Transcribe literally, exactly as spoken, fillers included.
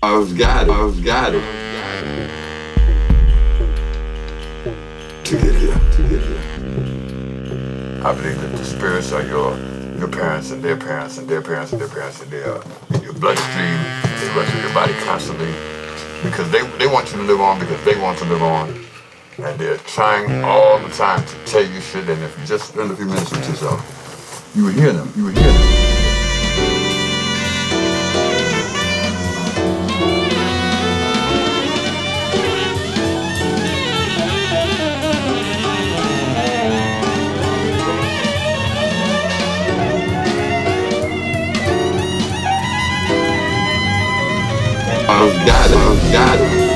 I've got it. I've got it. To get here. To get here. I believe that the spirits are your your parents and their parents and their parents and their parents and they are in your bloodstream. They run through your body constantly because they they want you to live on because they want to live on, and they're trying all the time to tell you shit. And if you just spend a few minutes with yourself, you would hear them. You would hear them. I've got it. I've got it.